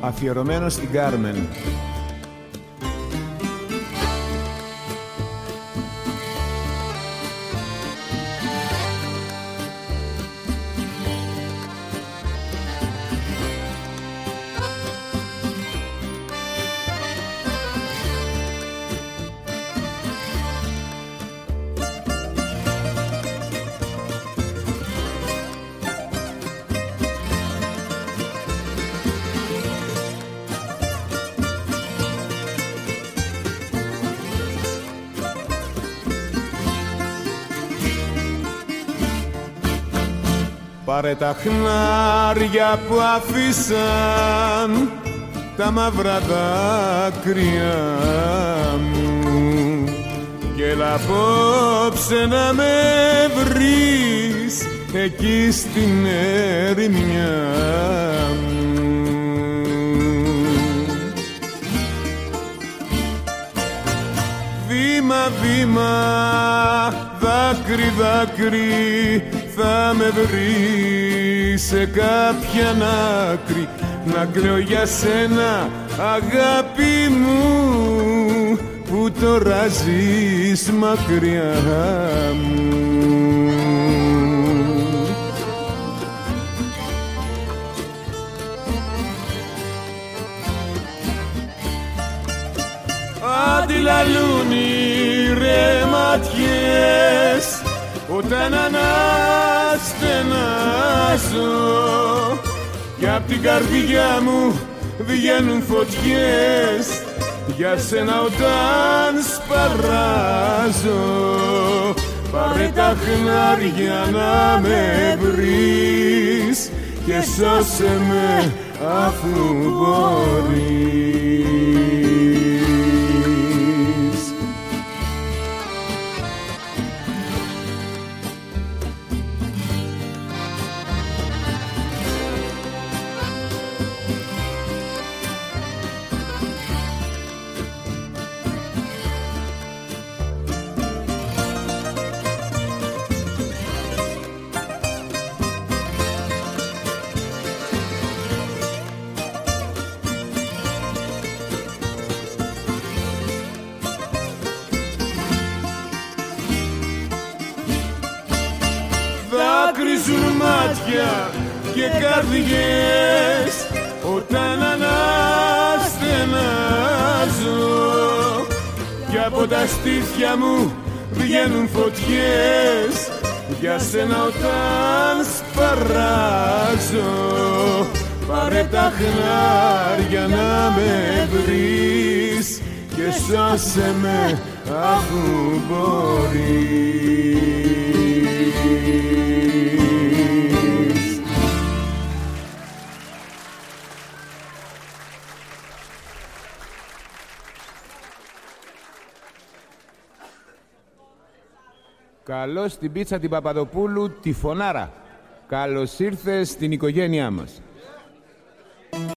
αφιερωμένο στην Κάρμεν. Πάρε τα χνάρια που αφήσαν τα μαύρα δάκρυα μου και έλα απόψε να με βρεις εκεί στην ερημιά μου. Βήμα, βήμα, δάκρυ, δάκρυ, θα με βρει σε κάποια άκρη να κλαίω για σένα, αγάπη μου, που τώρα ζεις μακριά μου. Αντιλαλούν οι ρε ματιές όταν αναστενάζω κι απ' την καρδιά μου βγαίνουν φωτιές για σένα όταν σπαράζω. Πάρε τα χνάρια να με βρεις και σώσε με αφού μπορείς. Δάκρυζουν μάτια και καρδιές όταν αναστενάζω κι από τα στήθια μου βγαίνουν φωτιές για σένα όταν σπαράζω. Πάρε τα χνάρια να με βρεις και σώσε με αφού μπορείς. Καλώς την πίτσα την Παπαδοπούλου, τη φωνάρα. Καλώς ήρθες στην οικογένειά μας.